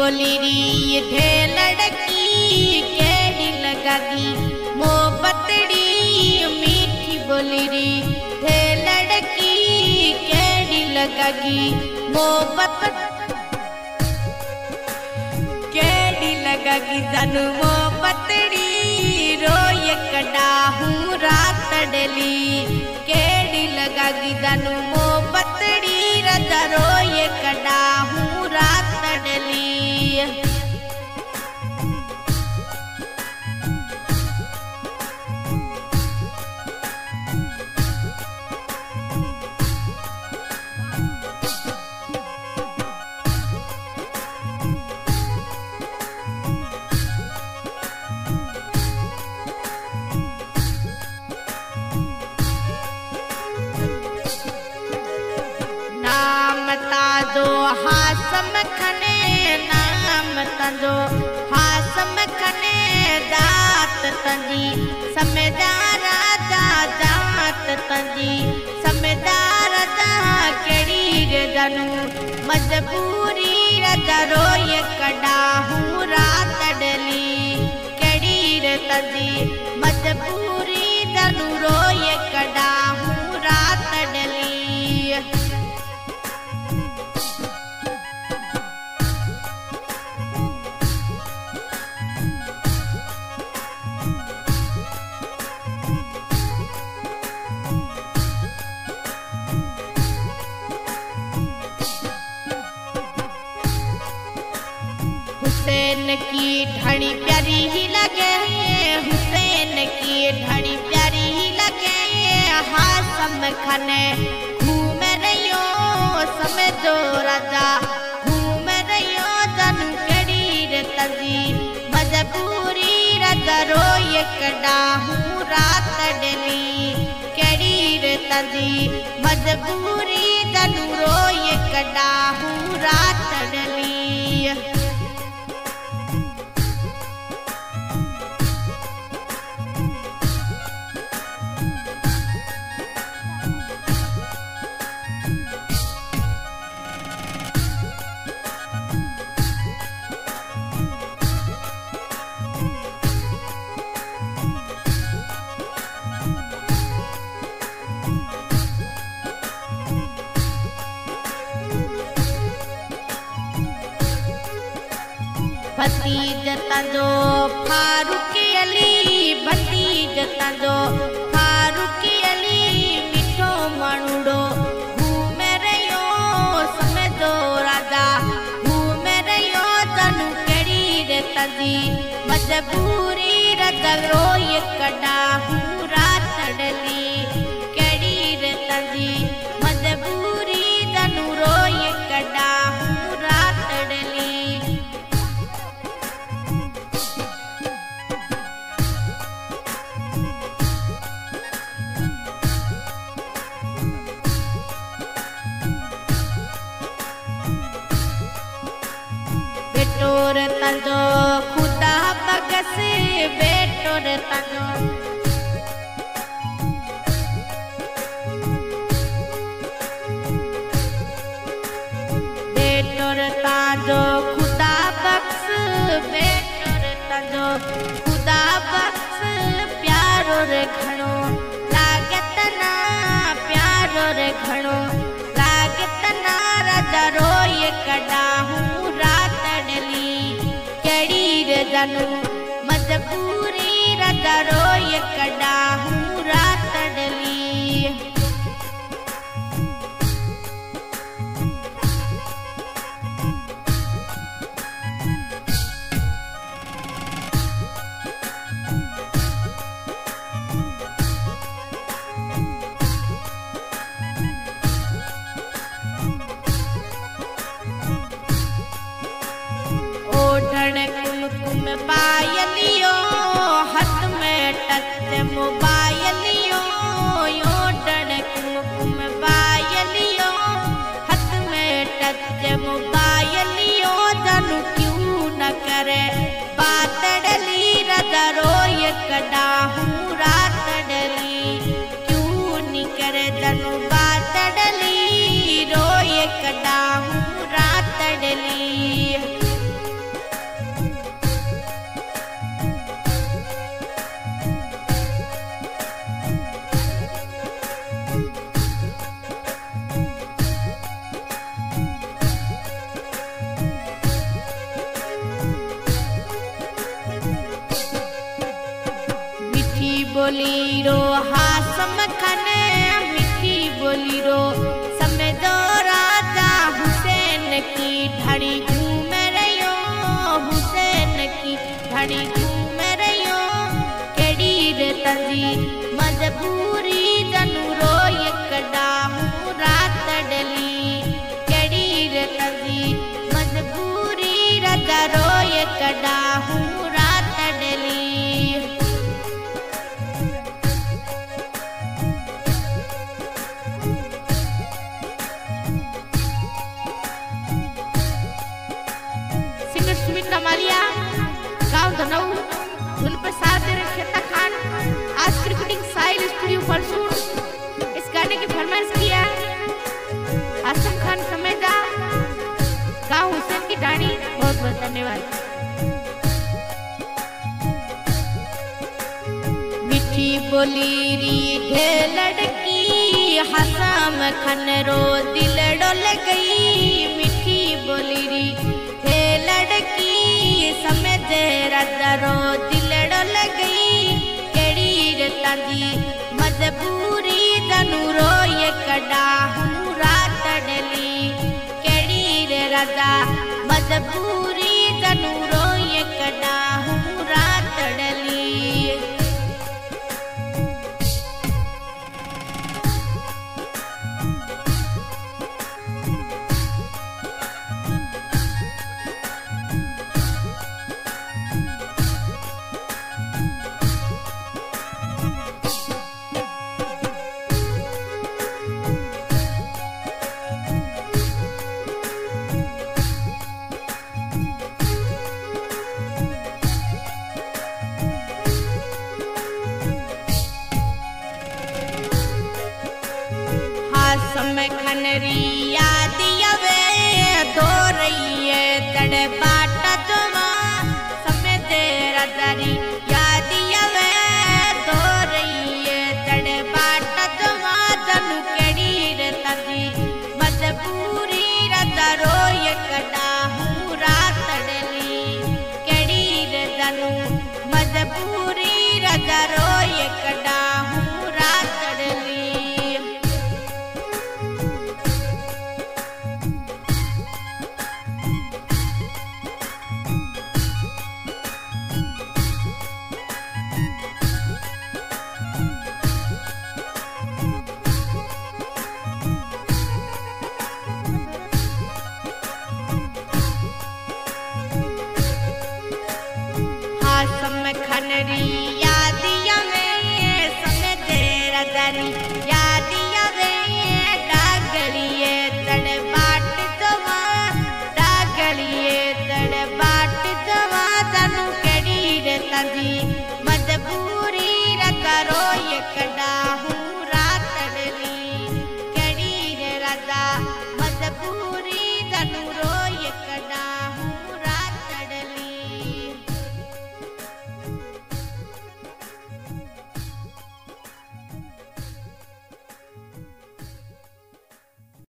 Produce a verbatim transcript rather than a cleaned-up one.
बोली री थे लड़की केड़ी लगागी मोहब्बतड़ी मीठी बोली री थे लड़की केड़ी लगागी मोहब्बत केड़ी लगागी जानू मोहब्बतड़ी रोए कड़ा हूँ रात डली केड़ी लगागी जानू मोहब्बतड़ी रजा रोए कड़ा हूँ रात डली। ताजो हासम खने नाम तंजो हासम खने दात तंजी समझदार राजा जात तंजी समझदार राजा केड़ी रे जानू मजबूरी राजा रोए कड़ा हूँ रात डली केड़ी रे तंजी मजबूरी जानू रोए कड़ा हूँ रात डली। हुसैन की ढड़ी प्यारी ही लगे हुसैन की ढड़ी प्यारी ही लगे हासम खने घूम रहियो समझो राजा घूम रहियो जानू केड़ी रे तजी मजबूरी राजा रोए कड़ा हूँ रात डली केड़ी रे तजी मजबूरी जानू रोए कड़ा हूँ रात डली। भतीज तंजो फारूक अली भतीज तंजो फारूक अली मिठो मानुड़ो घूम रहियो समझो राजा घूम रहियो जानू केड़ी रे तजी मजबूरी राजा रोए कड़ा हूँ रात डली केड़ी रे तजी मजबूरी जानू रोए कड़ा हूँ रात डली। बेटोर तंजो खुदा बगस बेटोर तंजो बेटोर तंजो खुदा बख्श बेटोर तंजो खुदा बख्श प्यारो रे घणो लागत ना प्यारो रे घणो लागत ना राजा रोए कड़ा हूँ रात डली केड़ी रे जानू मजबूरी राजा रोए कड़ा हूँ रात डली। ओढ़ण कुमकुम पायलियो हाथ में टच मोबाइलियो ओढ़ण कुमकुम पायलियो हाथ में टच मोबाइलियो जानू क्यों न करे बात डली राजा रोए कड़ा हूँ रात डली क्यों नहीं करे जानू बात डली रोए कड़ा हूँ रात डली। बोली रो हासम खन मीठी बोली रो समझो राजा हुसैन की ढड़ी घूम रहियो हुसैन की ढड़ी घूम रहियो केड़ी रे तजी मजबूरी जनू रो एकड़ा हूँ रात डली केड़ी रे तजी मजबूरी राजा रो एकड़ा हूँ रात डली। सुमित्रा मालिया गांव धनऊ धुन पर साथ दे रहे खेता खान आज क्रिकेटिंग साइल स्टूडियो फरसूर इस गाने की फरमाइश किया आसम खान समेजा गांव हुसैन की डाणी। बहुत बहुत धन्यवाद। मीठी बोली री ढे लड़की हसम खन रो दिल डोल गई मीठी बोली री लड़की समझे राजा रो दिल डोल गई केड़ी रे ताजी मजबूरी जनू रो ये कड़ा हूँ रात डली केड़ी रे राजा मजबूरी जनू रो ये कड़ा हूँ रात डली। समय खनरी